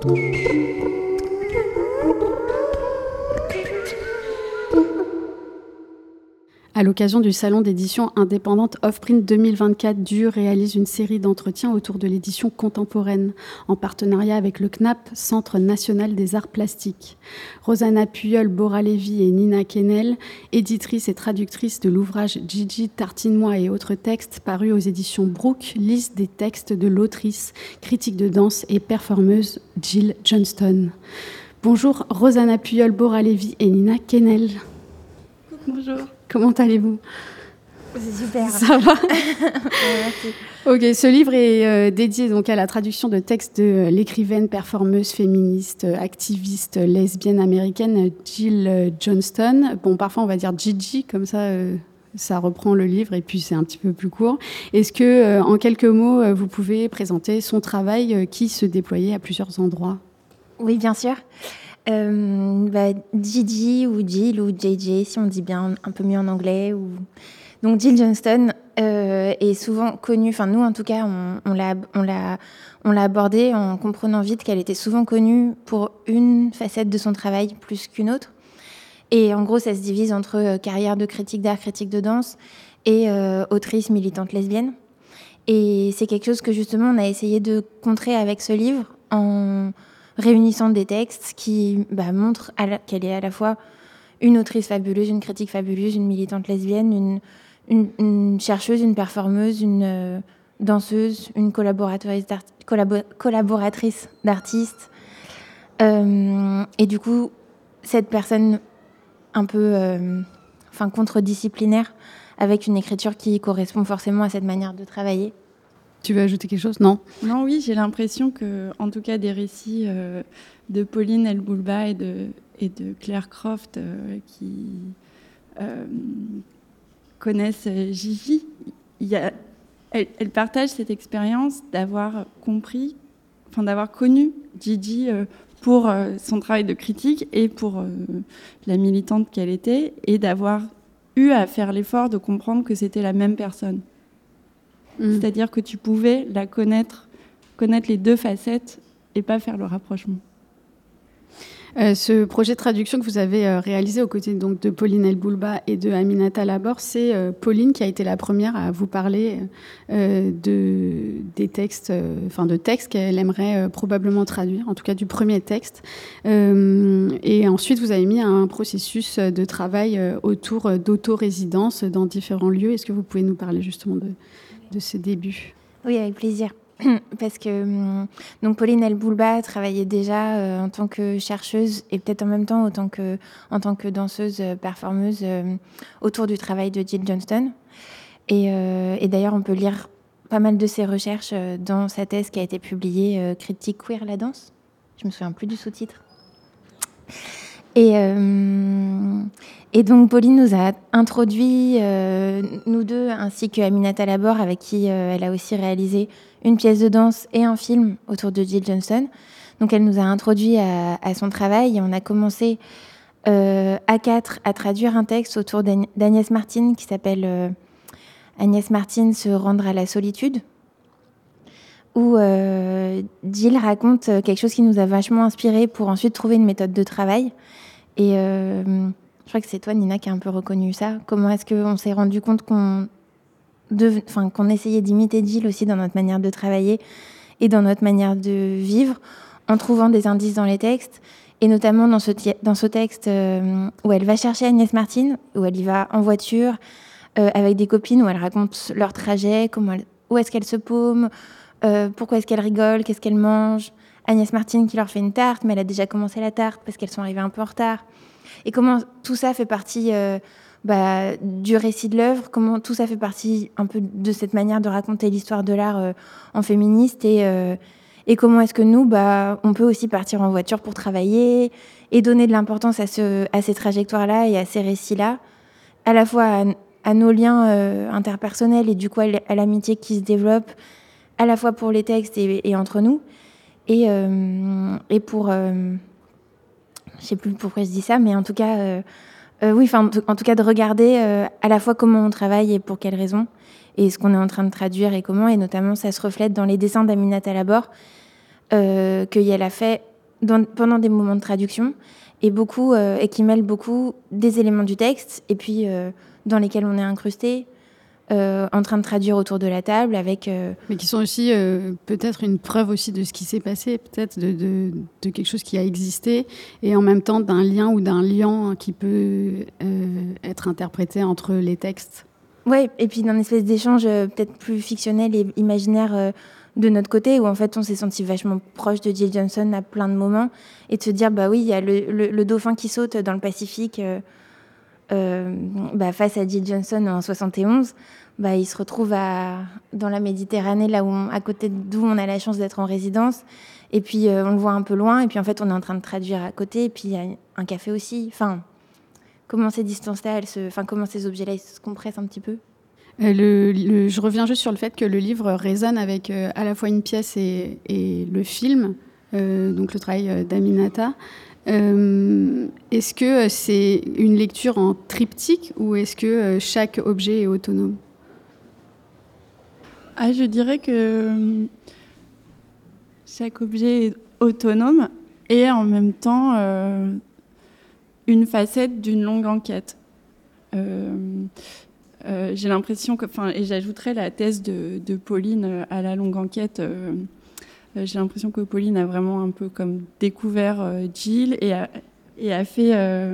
À l'occasion du salon d'édition indépendante Offprint 2024, DUR réalise une série d'entretiens autour de l'édition contemporaine, en partenariat avec le CNAP, Centre national des arts plastiques. Rosanna Puyol, Bora Lévy et Nina Kennel, éditrices et traductrices de l'ouvrage Gigi, Tartine-moi et autres textes, paru aux éditions Brooke, lisent des textes de l'autrice, critique de danse et performeuse Jill Johnston. Bonjour Rosanna Puyol, Bora Lévy et Nina Kennel. Bonjour. Comment allez-vous ? C'est super. Ça va ? Merci. Ok, ce livre est dédié donc à la traduction de textes de l'écrivaine, performeuse, féministe, activiste, lesbienne américaine Jill Johnston. Bon, parfois on va dire Gigi, comme ça, ça reprend le livre et puis c'est un petit peu plus court. Est-ce que, en quelques mots, vous pouvez présenter son travail qui se déployait à plusieurs endroits ? Oui, bien sûr. Gigi ou Jill ou JJ, si on dit bien un peu mieux en anglais. Donc Jill Johnston est souvent connue, enfin nous en tout cas, on l'a abordée en comprenant vite qu'elle était souvent connue pour une facette de son travail plus qu'une autre. Et en gros, ça se divise entre carrière de critique d'art, critique de danse et autrice militante lesbienne. Et c'est quelque chose que justement on a essayé de contrer avec ce livre en réunissant des textes qui montrent qu'elle est à la fois une autrice fabuleuse, une critique fabuleuse, une militante lesbienne, une chercheuse, une performeuse, une danseuse, une collaboratrice d'artistes. Et du coup, cette personne un peu contre-disciplinaire, avec une écriture qui correspond forcément à cette manière de travailler. Tu veux ajouter quelque chose ? Non, oui, j'ai l'impression que, en tout cas, des récits de Pauline El-Boulba et de Claire Croft qui connaissent Gigi, elles partagent cette expérience d'avoir connu Gigi pour son travail de critique et pour la militante qu'elle était, et d'avoir eu à faire l'effort de comprendre que c'était la même personne. C'est-à-dire que tu pouvais la connaître les deux facettes et pas faire le rapprochement. Ce projet de traduction que vous avez réalisé aux côtés donc, de Pauline El-Boulba et de Aminata Labor, c'est Pauline qui a été la première à vous parler de textes qu'elle aimerait probablement traduire, en tout cas du premier texte. Et ensuite, vous avez mis un processus de travail autour d'autorésidence dans différents lieux. Est-ce que vous pouvez nous parler justement de ce début ? Oui, avec plaisir. Parce que donc Pauline El-Boulba travaillait déjà en tant que chercheuse et peut-être en même temps en tant que danseuse, performeuse autour du travail de Jill Johnston. Et d'ailleurs, on peut lire pas mal de ses recherches dans sa thèse qui a été publiée, Critique queer la danse. Je me souviens plus du sous-titre. Et donc Pauline nous a introduit, nous deux, ainsi que Aminata Labor, avec qui elle a aussi réalisé une pièce de danse et un film autour de Jill Johnston. Donc elle nous a introduit à son travail et on a commencé à quatre à traduire un texte autour d'Agnès Martin qui s'appelle Agnès Martin se rendre à la solitude, où Jill raconte quelque chose qui nous a vachement inspiré pour ensuite trouver une méthode de travail. Et je crois que c'est toi, Nina, qui a un peu reconnu ça. Comment est-ce qu'on s'est rendu compte qu'on essayait d'imiter Jill aussi dans notre manière de travailler et dans notre manière de vivre, en trouvant des indices dans les textes, et notamment dans ce texte où elle va chercher Agnès Martin, où elle y va en voiture avec des copines, où elle raconte leur trajet, où est-ce qu'elle se paume, pourquoi est-ce qu'elle rigole, qu'est-ce qu'elle mange. Agnès Martin qui leur fait une tarte, mais elle a déjà commencé la tarte parce qu'elles sont arrivées un peu en retard. Et comment tout ça fait partie du récit de l'œuvre, comment tout ça fait partie un peu de cette manière de raconter l'histoire de l'art en féministe, et comment est-ce que nous, on peut aussi partir en voiture pour travailler et donner de l'importance à ces trajectoires-là et à ces récits-là, à la fois à nos liens interpersonnels et du coup à l'amitié qui se développe, à la fois pour les textes et entre nous. Et pour... je sais plus pourquoi je dis ça, mais en tout cas... en tout cas de regarder à la fois comment on travaille et pour quelles raisons, et ce qu'on est en train de traduire et comment, et notamment ça se reflète dans les dessins d'Aminata Labor qu'elle a fait pendant des moments de traduction et qui mêlent beaucoup des éléments du texte et puis dans lesquels on est incrusté, en train de traduire autour de la table avec... Mais qui sont aussi peut-être une preuve aussi de ce qui s'est passé, peut-être de quelque chose qui a existé, et en même temps d'un lien ou d'un lien qui peut être interprété entre les textes. Oui, et puis d'un espèce d'échange peut-être plus fictionnel et imaginaire de notre côté, où en fait on s'est senti vachement proche de Jill Johnson à plein de moments, et de se dire, bah oui, il y a le dauphin qui saute dans le Pacifique face à Jill Johnson en 71, il se retrouve dans la Méditerranée, là à côté d'où on a la chance d'être en résidence, et puis on le voit un peu loin, et puis en fait on est en train de traduire à côté, et puis il y a un café aussi. Enfin, comment ces distances-là, comment ces objets-là, ils se compressent un petit peu. Je reviens juste sur le fait que le livre résonne avec à la fois une pièce et le film, donc le travail d'Aminata. Est-ce que c'est une lecture en triptyque ou est-ce que chaque objet est autonome ? Je dirais que chaque objet est autonome et en même temps une facette d'une longue enquête. J'ai l'impression et j'ajouterais la thèse de Pauline à la longue enquête. J'ai l'impression que Pauline a vraiment un peu comme découvert Jill et a fait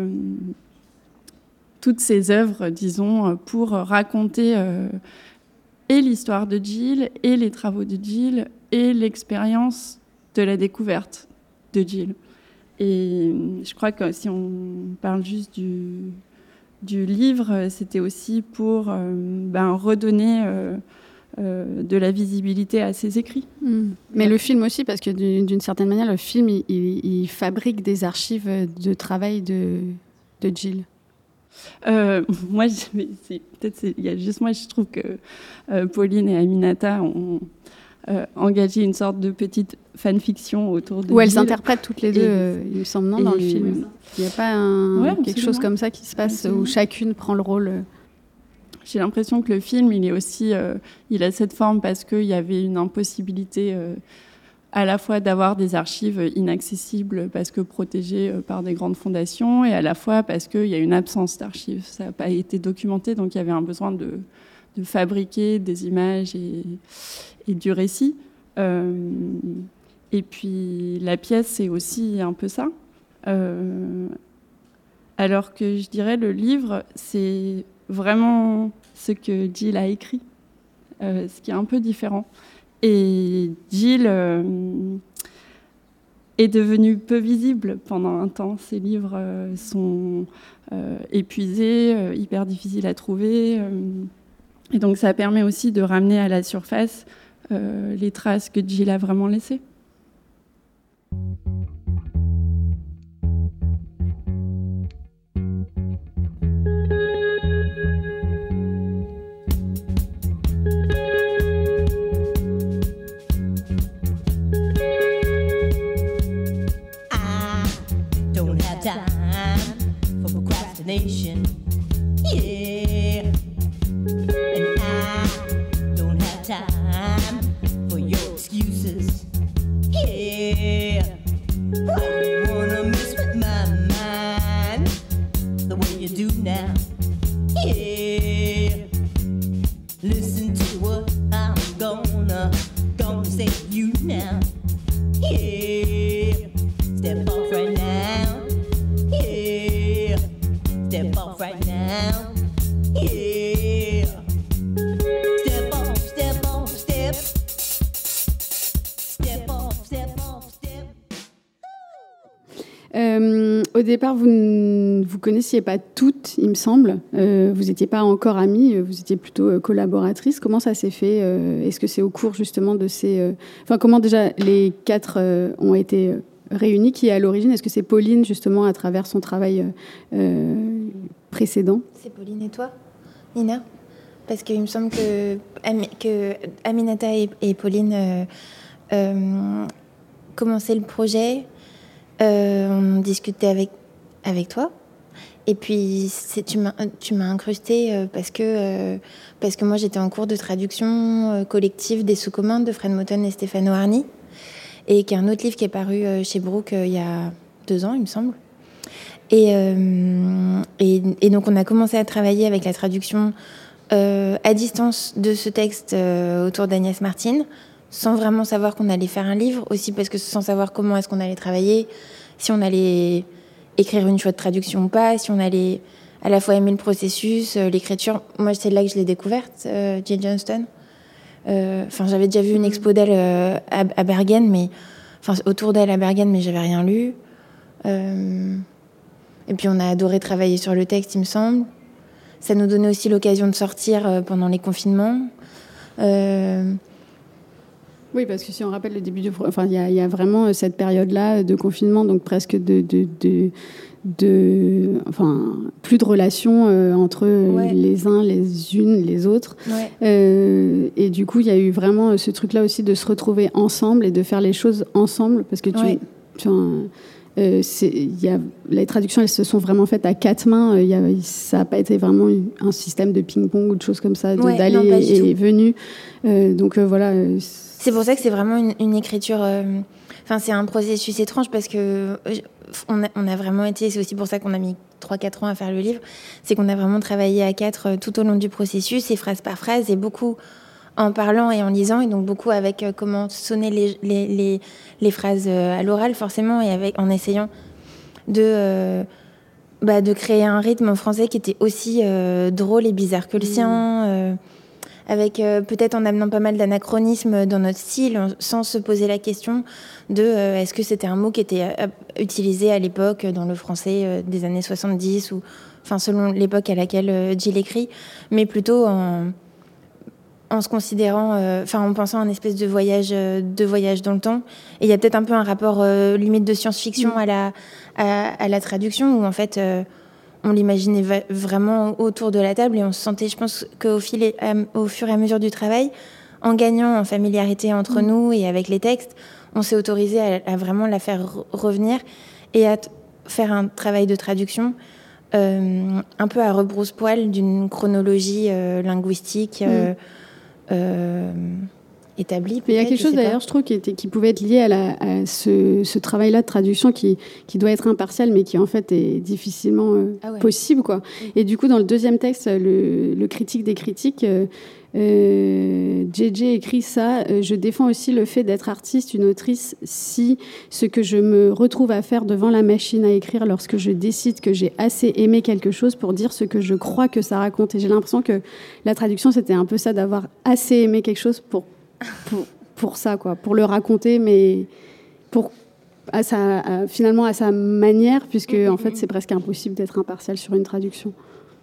toutes ses œuvres, disons, pour raconter et l'histoire de Jill, et les travaux de Jill, et l'expérience de la découverte de Jill. Et je crois que si on parle juste du livre, c'était aussi pour redonner de la visibilité à ses écrits. Mais le film aussi, parce que d'une certaine manière, le film, il fabrique des archives de travail de Jill. Moi, je trouve que Pauline et Aminata ont engagé une sorte de petite fanfiction autour de où elles Jill. S'interprètent toutes les deux, il me semble, dans le film. Il n'y a pas quelque chose comme ça qui se passe où chacune prend le rôle. J'ai l'impression que le film, il est aussi, il a cette forme parce qu'il y avait une impossibilité à la fois d'avoir des archives inaccessibles parce que protégées par des grandes fondations, et à la fois parce qu'il y a une absence d'archives. Ça n'a pas été documenté, donc il y avait un besoin de fabriquer des images et du récit. Et puis la pièce, c'est aussi un peu ça. Alors que je dirais le livre, c'est vraiment ce que Jill a écrit, ce qui est un peu différent. Et Jill est devenue peu visible pendant un temps. Ses livres sont épuisés, hyper difficiles à trouver. Et donc ça permet aussi de ramener à la surface les traces que Jill a vraiment laissées. Time for procrastination, yeah, and I don't have time for your excuses, yeah. Why you wanna mess with my mind the way you do now, yeah. Listen to what I'm gonna say to you now, yeah. Step off right now. Step off right now, yeah. Step off, step off, step. Step off, step off, step. Au départ, vous ne vous connaissiez pas toutes, il me semble. Vous n'étiez pas encore amies, vous étiez plutôt collaboratrices. Comment ça s'est fait ? Est-ce que c'est au cours justement de ces... comment déjà les quatre ont été... réunis, qui est à l'origine? Est-ce que c'est Pauline, justement, à travers son travail précédent? C'est Pauline et toi, Nina? Parce qu'il me semble que Aminata et Pauline commençaient le projet, on discutait avec toi, et puis tu m'as incrustée parce que moi j'étais en cours de traduction collective des sous-commandes de Fred Moten et Stefano Arni. et qui est un autre livre qui est paru chez Brooke il y a 2 ans, il me semble. Et donc, on a commencé à travailler avec la traduction à distance de ce texte autour d'Agnès Martin, sans vraiment savoir qu'on allait faire un livre, aussi parce que sans savoir comment est-ce qu'on allait travailler, si on allait écrire une chouette traduction ou pas, si on allait à la fois aimer le processus, l'écriture. Moi, c'est là que je l'ai découverte, Jill Johnston. J'avais déjà vu une expo d'elle à Bergen, autour d'elle à Bergen, mais j'avais rien lu. Et puis on a adoré travailler sur le texte, il me semble. Ça nous donnait aussi l'occasion de sortir pendant les confinements. Oui, parce que si on rappelle le début il y a vraiment cette période-là de confinement, donc presque plus de relations entre les uns, les unes, les autres. Ouais. Et du coup, il y a eu vraiment ce truc-là aussi de se retrouver ensemble et de faire les choses ensemble, parce que les traductions, elles se sont vraiment faites à 4 mains. Ça n'a pas été vraiment un système de ping-pong ou de choses comme ça, d'aller et venir. Donc voilà. C'est pour ça que c'est vraiment une écriture... c'est un processus étrange parce que on a vraiment été... C'est aussi pour ça qu'on a mis 3-4 ans à faire le livre. C'est qu'on a vraiment travaillé à 4 tout au long du processus, et phrase par phrase, et beaucoup en parlant et en lisant, et donc beaucoup avec comment sonner les phrases à l'oral, forcément, et en essayant de créer un rythme en français qui était aussi drôle et bizarre que le sien, avec peut-être en amenant pas mal d'anachronismes dans notre style, sans se poser la question de est-ce que c'était un mot qui était utilisé à l'époque dans le français des années 70, ou selon l'époque à laquelle Jill écrit, mais plutôt en se considérant, en pensant à un espèce de voyage dans le temps. Et il y a peut-être un peu un rapport limite de science-fiction à la traduction, où en fait on l'imaginait vraiment autour de la table, et on se sentait, je pense, qu'au fur et à mesure du travail, en gagnant en familiarité entre nous et avec les textes, on s'est autorisé à vraiment la faire revenir et à faire un travail de traduction un peu à rebrousse-poil d'une chronologie linguistique établi. Il y a quelque chose d'ailleurs, je trouve, qui pouvait être lié à ce travail-là de traduction qui doit être impartial, mais qui en fait est difficilement possible, quoi. Et du coup, dans le deuxième texte, le critique des critiques, JJ écrit ça: je défends aussi le fait d'être artiste, une autrice, si ce que je me retrouve à faire devant la machine à écrire lorsque je décide que j'ai assez aimé quelque chose pour dire ce que je crois que ça raconte. Et j'ai l'impression que la traduction, c'était un peu ça, d'avoir assez aimé quelque chose pour ça, quoi, pour le raconter, mais finalement à sa manière, puisque en fait c'est presque impossible d'être impartial sur une traduction.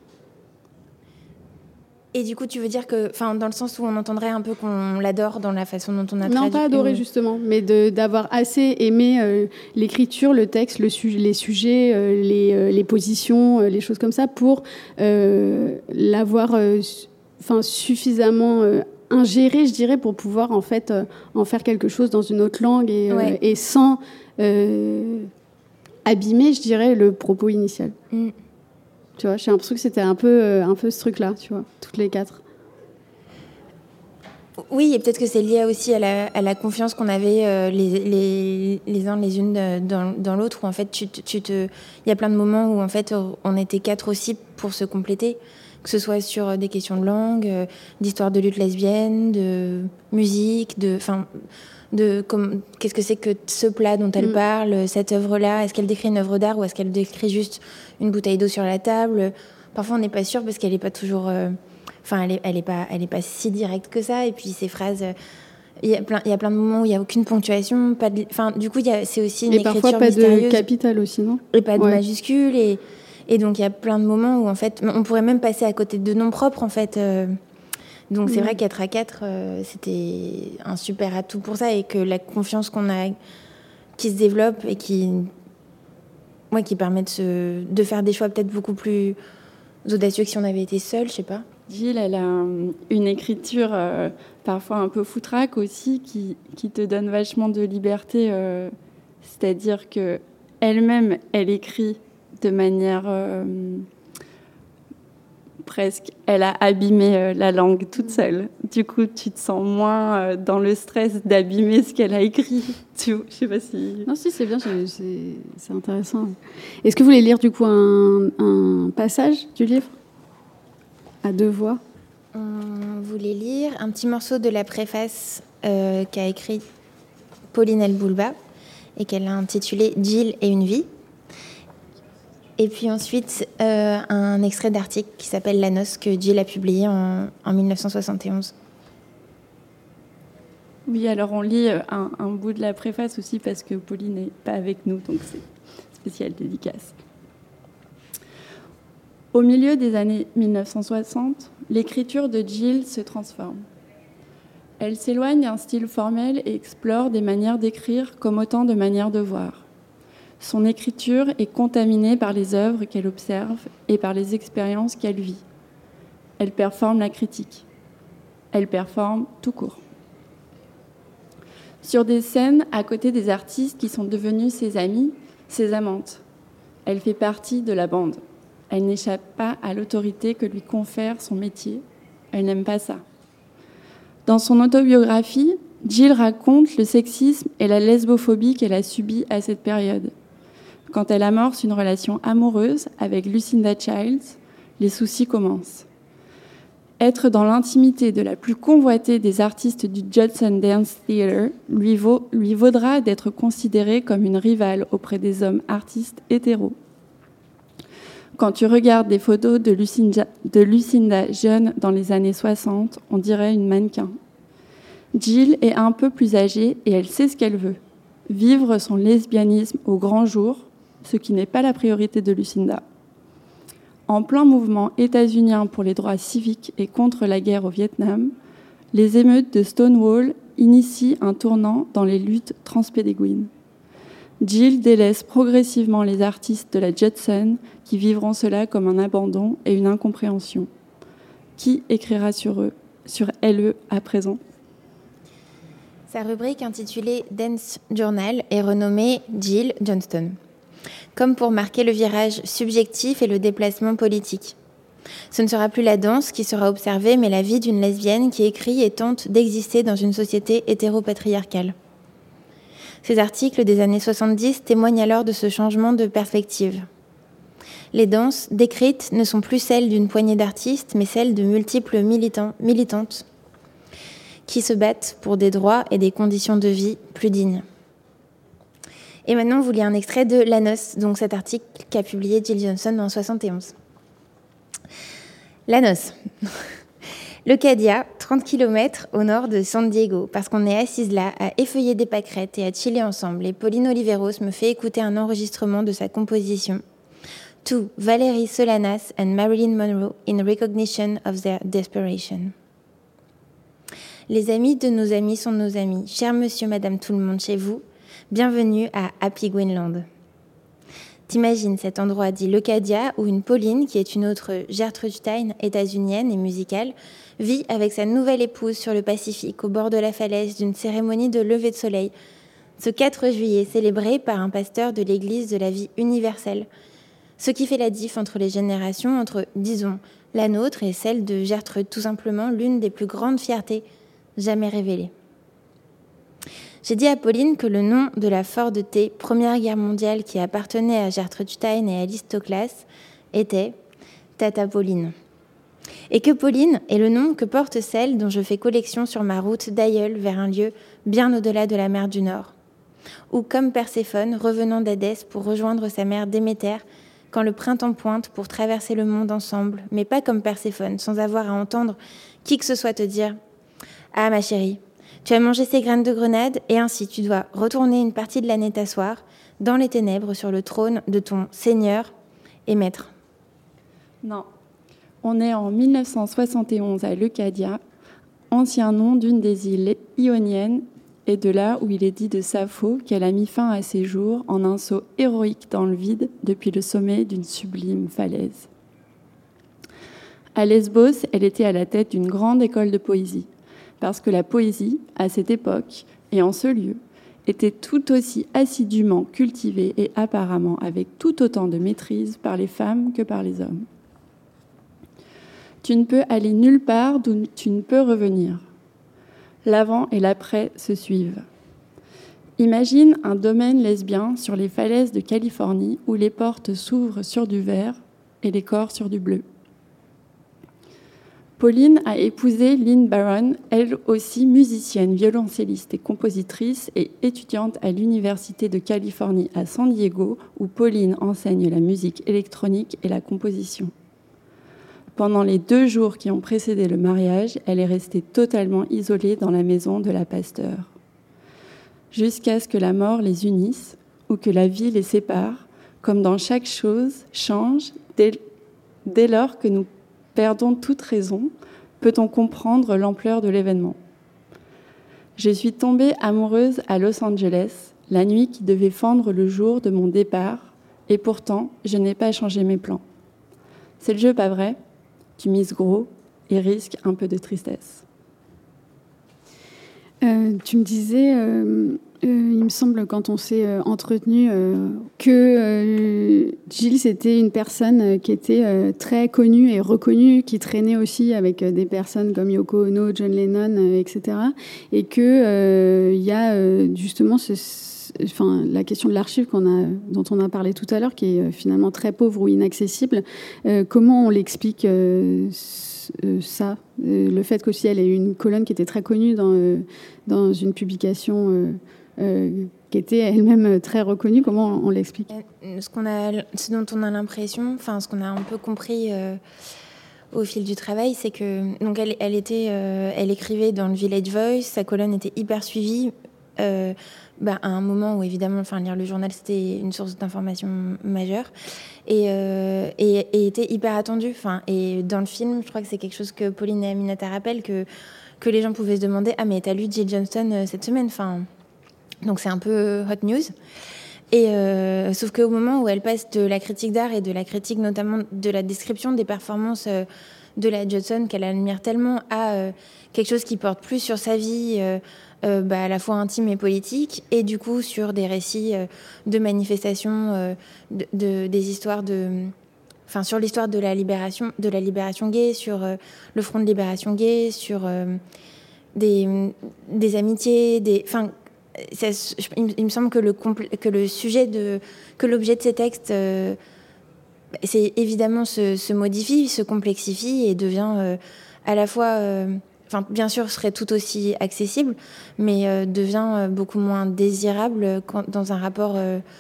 Et du coup, tu veux dire que, dans le sens où on entendrait un peu qu'on l'adore dans la façon dont on a traduit. Non, pas adoré justement, mais d'avoir assez aimé l'écriture, le texte, les sujets, les positions, les choses comme ça, pour l'avoir suffisamment ingéré, je dirais, pour pouvoir en fait en faire quelque chose dans une autre langue et sans abîmer, je dirais, le propos initial. Tu vois, j'ai l'impression que c'était un peu ce truc-là, tu vois, toutes les 4. Oui, et peut-être que c'est lié aussi à la confiance qu'on avait les uns les unes dans l'autre, où en fait il y a plein de moments où en fait on était 4 aussi pour se compléter, que ce soit sur des questions de langue, d'histoire de lutte lesbienne, de musique, qu'est-ce que c'est que ce plat dont elle parle, cette œuvre-là, est-ce qu'elle décrit une œuvre d'art ou est-ce qu'elle décrit juste une bouteille d'eau sur la table? Parfois on n'est pas sûr parce qu'elle n'est pas toujours... elle est pas si directe que ça, et puis ces phrases... Il y a plein de moments où il n'y a aucune ponctuation, du coup c'est aussi une écriture mystérieuse. Et parfois pas de capitale aussi, non? Et pas de majuscule, et donc il y a plein de moments où en fait on pourrait même passer à côté de noms propres en fait. Donc c'est vrai qu'être à 4, c'était un super atout pour ça, et que la confiance qu'on a, qui se développe et qui permet de faire des choix peut-être beaucoup plus audacieux que si on avait été seul, je sais pas. Jill, elle a une écriture parfois un peu foutraque aussi, qui te donne vachement de liberté, c'est-à-dire que elle écrit de manière presque. Elle a abîmé la langue toute seule. Du coup, tu te sens moins dans le stress d'abîmer ce qu'elle a écrit. Je sais pas si... Non, si, c'est bien, c'est intéressant. Est-ce que vous voulez lire du coup un passage du livre à 2 voix? On voulait lire un petit morceau de la préface qu'a écrit Pauline Elboulba et qu'elle a intitulé « Jill et une vie ». Et puis ensuite, un extrait d'article qui s'appelle « La noce » que Jill a publié en 1971. Oui, alors on lit un bout de la préface aussi parce que Pauline n'est pas avec nous, donc c'est spécial dédicace. Au milieu des années 1960, l'écriture de Jill se transforme. Elle s'éloigne d'un style formel et explore des manières d'écrire comme autant de manières de voir. Son écriture est contaminée par les œuvres qu'elle observe et par les expériences qu'elle vit. Elle performe la critique. Elle performe tout court. Sur des scènes à côté des artistes qui sont devenus ses amis, ses amantes. Elle fait partie de la bande. Elle n'échappe pas à l'autorité que lui confère son métier. Elle n'aime pas ça. Dans son autobiographie, Jill raconte le sexisme et la lesbophobie qu'elle a subis à cette période. Quand elle amorce une relation amoureuse avec Lucinda Childs, les soucis commencent. Être dans l'intimité de la plus convoitée des artistes du Judson Dance Theatre lui vaudra d'être considérée comme une rivale auprès des hommes artistes hétéros. Quand tu regardes des photos de Lucinda jeune dans les années 60, on dirait une mannequin. Jill est un peu plus âgée et elle sait ce qu'elle veut. Vivre son lesbianisme au grand jour, ce qui n'est pas la priorité de Lucinda. En plein mouvement états-unien pour les droits civiques et contre la guerre au Vietnam, les émeutes de Stonewall initient un tournant dans les luttes transpédéguines. Jill délaisse progressivement les artistes de la Judson qui vivront cela comme un abandon et une incompréhension. Qui écrira sur LE à présent ? Sa rubrique intitulée Dance Journal est renommée Jill Johnston, comme pour marquer le virage subjectif et le déplacement politique. Ce ne sera plus la danse qui sera observée, mais la vie d'une lesbienne qui écrit et tente d'exister dans une société hétéropatriarcale. Ces articles des années 70 témoignent alors de ce changement de perspective. Les danses décrites ne sont plus celles d'une poignée d'artistes, mais celles de multiples militantes qui se battent pour des droits et des conditions de vie plus dignes. Et maintenant, on vous lit un extrait de La noce, donc cet article qu'a publié Jill Johnson en 1971. La noce. Leucadia, 30 km au nord de San Diego, parce qu'on est assises là à effeuiller des pâquerettes et à chiller ensemble. Et Pauline Oliveros me fait écouter un enregistrement de sa composition. To Valerie Solanas and Marilyn Monroe in recognition of their desperation. Les amis de nos amis sont nos amis. Cher monsieur, madame, tout le monde chez vous, bienvenue à Happy Greenland. T'imagines cet endroit dit Leucadia où une Pauline, qui est une autre Gertrude Stein, états-unienne et musicale, vit avec sa nouvelle épouse sur le Pacifique, au bord de la falaise d'une cérémonie de lever de soleil, ce 4 juillet célébré par un pasteur de l'Église de la vie universelle. Ce qui fait la diff entre les générations, entre, disons, la nôtre et celle de Gertrude, tout simplement l'une des plus grandes fiertés jamais révélées. J'ai dit à Pauline que le nom de la Ford T, Première Guerre mondiale, qui appartenait à Gertrude Stein et à Listoclas, était Tata Pauline. Et que Pauline est le nom que porte celle dont je fais collection sur ma route d'aïeul vers un lieu bien au-delà de la mer du Nord. Ou comme Perséphone, revenant d'Hadès pour rejoindre sa mère Déméter, quand le printemps pointe pour traverser le monde ensemble, mais pas comme Perséphone, sans avoir à entendre qui que ce soit te dire « Ah, ma chérie, tu as mangé ces graines de grenade et ainsi tu dois retourner une partie de l'année t'asseoir dans les ténèbres sur le trône de ton Seigneur et Maître. » Non. On est en 1971 à Leucadia, ancien nom d'une des îles ioniennes, et de là où il est dit de Sappho qu'elle a mis fin à ses jours en un saut héroïque dans le vide depuis le sommet d'une sublime falaise. À Lesbos, elle était à la tête d'une grande école de poésie, parce que la poésie, à cette époque et en ce lieu, était tout aussi assidûment cultivée et apparemment avec tout autant de maîtrise par les femmes que par les hommes. Tu ne peux aller nulle part d'où tu ne peux revenir. L'avant et l'après se suivent. Imagine un domaine lesbien sur les falaises de Californie où les portes s'ouvrent sur du vert et les corps sur du bleu. Pauline a épousé Lynn Barron, elle aussi musicienne, violoncelliste et compositrice et étudiante à l'Université de Californie à San Diego, où Pauline enseigne la musique électronique et la composition. Pendant les 2 jours qui ont précédé le mariage, elle est restée totalement isolée dans la maison de la pasteur. Jusqu'à ce que la mort les unisse ou que la vie les sépare, comme dans chaque chose, change dès lors que nous perdons toute raison, peut-on comprendre l'ampleur de l'événement. Je suis tombée amoureuse à Los Angeles, la nuit qui devait fendre le jour de mon départ, et pourtant, je n'ai pas changé mes plans. C'est le jeu, pas vrai ? Tu mises gros et risques un peu de tristesse. Tu me disais, il me semble, quand on s'est entretenu, que Gilles, c'était une personne qui était très connue et reconnue, qui traînait aussi avec des personnes comme Yoko Ono, John Lennon, etc. Et qu'il y a justement la question de l'archive dont on a parlé tout à l'heure, qui est finalement très pauvre ou inaccessible. Comment on l'explique ça, le fait qu'aussi elle ait eu une colonne qui était très connue dans une publication qui était elle-même très reconnue, comment on l'explique ? Ce dont on a l'impression, ce qu'on a un peu compris au fil du travail, c'est que donc elle écrivait dans le Village Voice, sa colonne était hyper suivie. À un moment où évidemment lire le journal c'était une source d'information majeure et était hyper attendue, et dans le film je crois que c'est quelque chose que Pauline et Aminata rappellent, que les gens pouvaient se demander mais t'as lu Jill Johnston cette semaine, donc c'est un peu hot news. Et sauf qu'au moment où elle passe de la critique d'art et de la critique notamment de la description des performances de la Johnston qu'elle admire tellement à quelque chose qui porte plus sur sa vie à la fois intime et politique, et du coup sur des récits de manifestations, des histoires sur l'histoire de la libération gay, sur le front de libération gay, sur des amitiés, il me semble que le sujet que l'objet de ces textes c'est évidemment se modifie, se complexifie et devient à la fois bien sûr, serait tout aussi accessible, mais devient beaucoup moins désirable dans un rapport,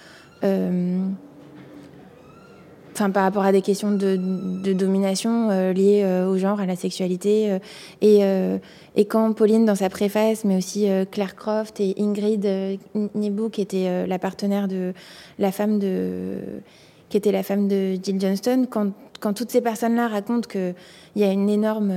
par rapport à des questions de domination liées au genre, à la sexualité. Et quand Pauline, dans sa préface, mais aussi Claire Croft et Ingrid Nibou, qui était la partenaire de qui était la femme de Jill Johnston, quand toutes ces personnes-là racontent qu'il y a une énorme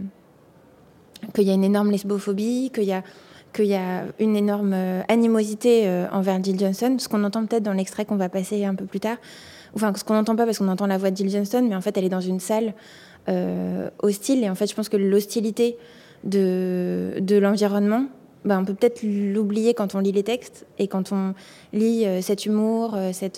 lesbophobie, qu'il y a une énorme animosité envers Jill Johnston, ce qu'on entend peut-être dans l'extrait qu'on va passer un peu plus tard, ce qu'on n'entend pas parce qu'on entend la voix de Jill Johnston, mais en fait elle est dans une salle hostile, et en fait je pense que l'hostilité de l'environnement, on peut peut-être l'oublier quand on lit les textes, et quand on lit cet humour, cette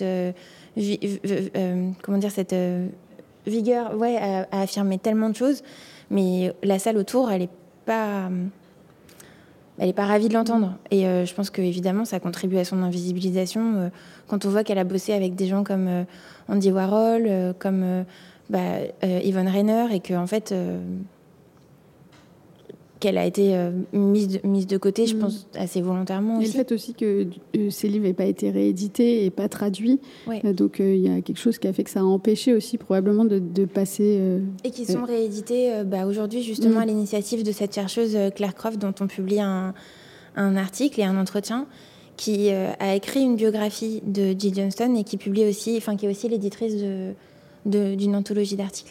vigueur à affirmer tellement de choses, mais la salle autour elle est pas ravie de l'entendre, et je pense que évidemment ça contribue à son invisibilisation quand on voit qu'elle a bossé avec des gens comme Andy Warhol, comme Yvonne Rainer, et que en fait qu'elle a été mise de côté, je pense, assez volontairement aussi. Et le fait aussi que ces livres n'aient pas été réédités et pas traduits. Ouais. Donc il y a quelque chose qui a fait que ça a empêché aussi probablement de passer... Et qui sont réédités aujourd'hui justement à l'initiative de cette chercheuse Claire Croft, dont on publie un article et un entretien, qui a écrit une biographie de Jill Johnston et qui publie aussi, qui est aussi l'éditrice d'une anthologie d'articles.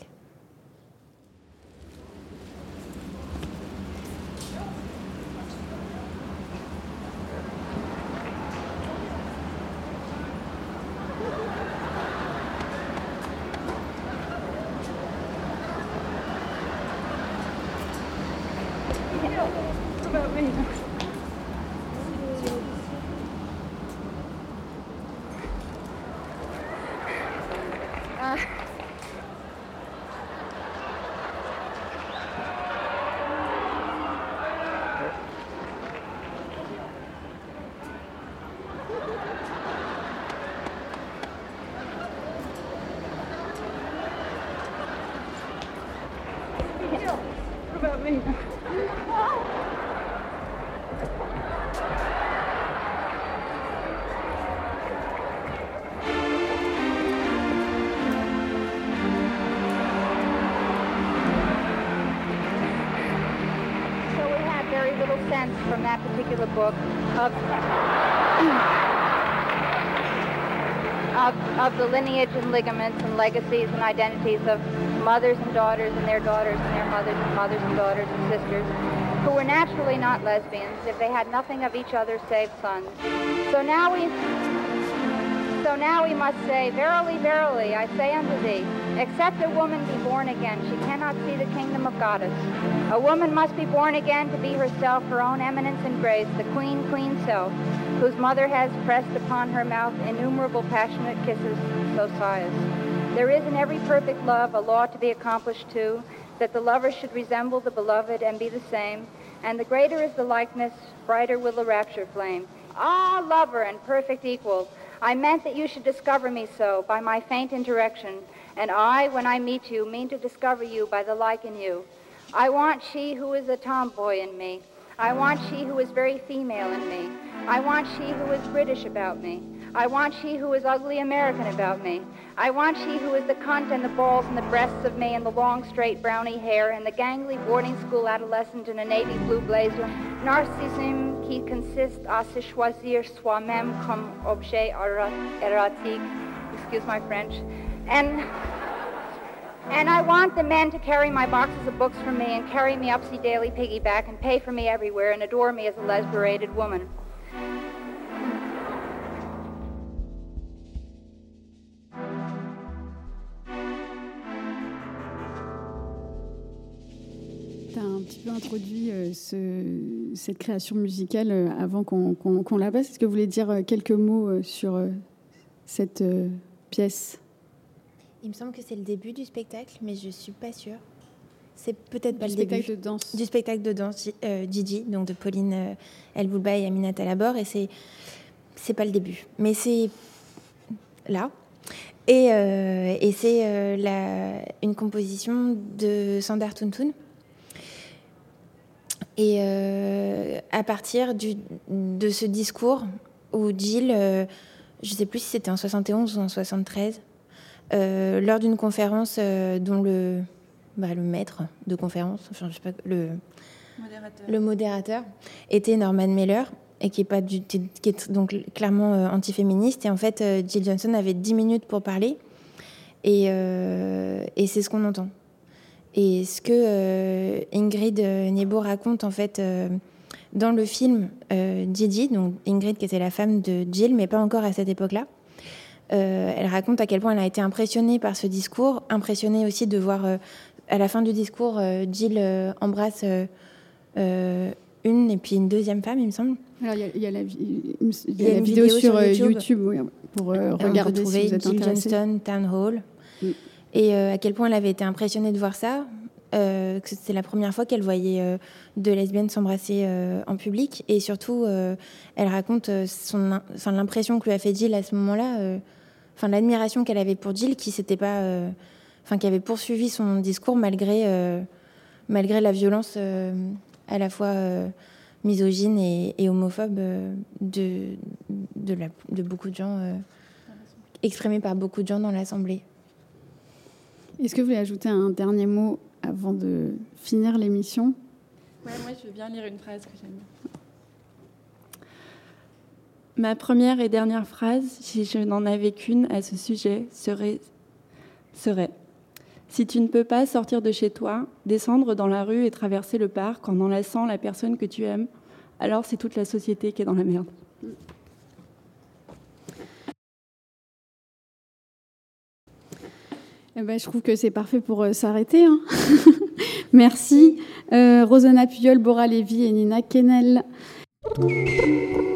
coming. So we had very little sense from that particular book of the lineage and ligaments and legacies and identities of mothers and daughters and their mothers and daughters and sisters who were naturally not lesbians if they had nothing of each other save sons. So now we must say, verily, verily, I say unto thee, except a woman be born again, she cannot see the kingdom of Goddess. A woman must be born again to be herself, her own eminence and grace, the queen self, whose mother has pressed upon her mouth innumerable passionate kisses, so sighs. There is in every perfect love a law to be accomplished too, that the lover should resemble the beloved and be the same, and the greater is the likeness, brighter will the rapture flame. Ah, lover and perfect equal, I meant that you should discover me so by my faint indirection, and I, when I meet you, mean to discover you by the like in you. I want she who is a tomboy in me. I want she who is very female in me. I want she who is British about me. I want she who is ugly American about me. I want she who is the cunt and the balls and the breasts of me and the long straight browny hair and the gangly boarding school adolescent in a navy blue blazer. Narcissisme qui consiste à se choisir soi-même comme objet érotique. Excuse my French. And I want the men to carry my boxes of books for me and carry me upsy daily piggyback and pay for me everywhere and adore me as a lesberated woman. Tu as un petit peu introduit cette création musicale avant qu'on la passe. Est-ce que vous voulez dire quelques mots sur cette pièce ? Il me semble que c'est le début du spectacle, mais je ne suis pas sûre. C'est peut-être pas le début. Du spectacle de danse Gigi, donc de Pauline El-Boulba et Aminata Labor, et c'est pas le début, mais c'est là. Et c'est une composition de Sandar Tuntun. Et à partir de ce discours où Jill, je ne sais plus si c'était en 71 ou en 73, lors d'une conférence dont le maître de conférence, enfin, je sais pas, le modérateur était Norman Mailer, et qui est donc clairement antiféministe. Et en fait, Jill Johnson avait 10 minutes pour parler, et c'est ce qu'on entend. Et ce que Ingrid Nebo raconte en fait dans le film Gigi, donc Ingrid qui était la femme de Jill, mais pas encore à cette époque-là, elle raconte à quel point elle a été impressionnée par ce discours, impressionnée aussi de voir à la fin du discours Jill embrasse une et puis une deuxième femme, il me semble. Alors il y a la vidéo sur YouTube oui, pour regarder si vous êtes Jill intéressé. Johnston Town Hall. Mm. Et à quel point elle avait été impressionnée de voir ça, que c'était la première fois qu'elle voyait deux lesbiennes s'embrasser en public. Et surtout, elle raconte l'impression que lui a fait Jill à ce moment-là, l'admiration qu'elle avait pour Jill, qui avait poursuivi son discours malgré la violence à la fois misogyne et homophobe de beaucoup de gens, exprimée par beaucoup de gens dans l'Assemblée. Est-ce que vous voulez ajouter un dernier mot avant de finir l'émission ? Ouais, moi, je veux bien lire une phrase que j'aime bien. Ma première et dernière phrase, si je n'en avais qu'une à ce sujet, serait « Si tu ne peux pas sortir de chez toi, descendre dans la rue et traverser le parc en enlaçant la personne que tu aimes, alors c'est toute la société qui est dans la merde. » Je trouve que c'est parfait pour s'arrêter. Hein. Merci. Rosana Puyol, Bora Lévy et Nina Kennel.